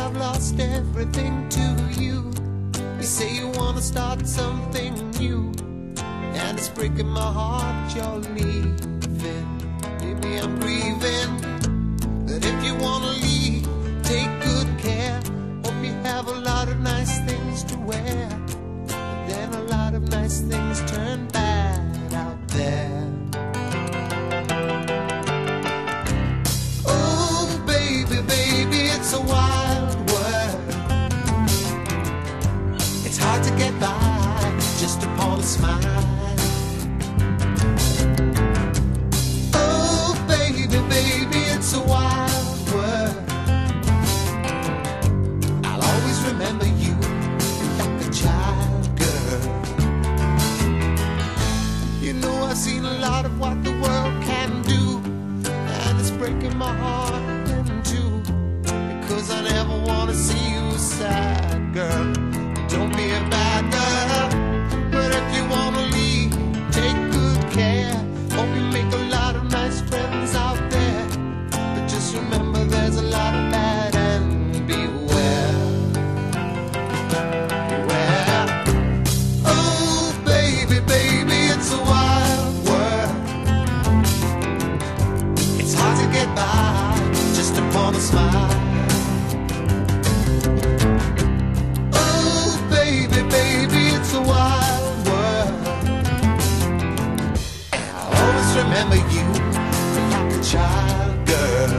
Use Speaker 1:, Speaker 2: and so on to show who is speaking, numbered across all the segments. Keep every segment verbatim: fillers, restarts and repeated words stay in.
Speaker 1: I've lost everything to you. You say you wanna start something new, and it's breaking my heart you're leaving. Baby, I'm grieving. But if you wanna leave, take good care. Hope you have a lot of nice things to wear. But then a lot of nice things turn bad out there. Oh, baby, baby, it's a wild world. It's hard to get by just upon a smile. Oh, baby, baby, it's a wild world. I'll always remember you like a child, girl. You know I've seen a lot of what the world can do, and it's breaking my heart in two, because I never want to see you sad, girl. Don't be a bad girl. But if you want to leave, take good care. Hope you make a lot of nice friends out there. But just remember there's a lot of bad, and beware. Beware. Oh, baby, baby, it's a wild world. It's hard to get by just upon a smile. Oh, baby, baby, it's a wild world. And I'll always remember you like a child, girl.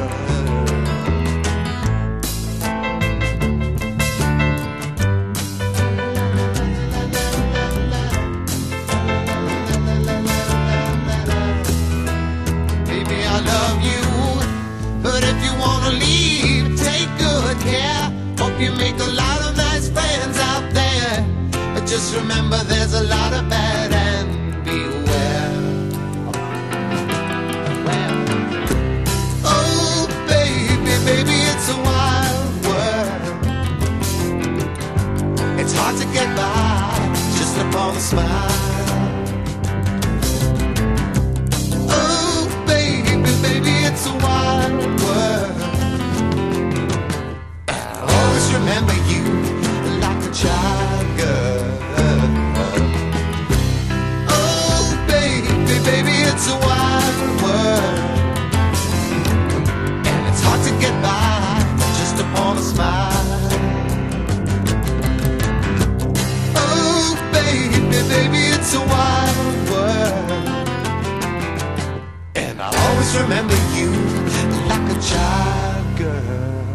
Speaker 1: Baby, I love you, but if you wanna leave, take good care. Hope you make a lot of nice friends out there. But just remember there's a lot of bad, and beware. Oh, baby, baby, it's a wild world. It's hard to get by just upon a smile. Oh, baby, baby, it's a wild world. I'll always remember you like a child, girl. Oh, baby, baby, it's a wild world. And it's hard to get by just upon a smile. Oh, baby, baby, it's a wild world. And I'll always remember you like a child, girl.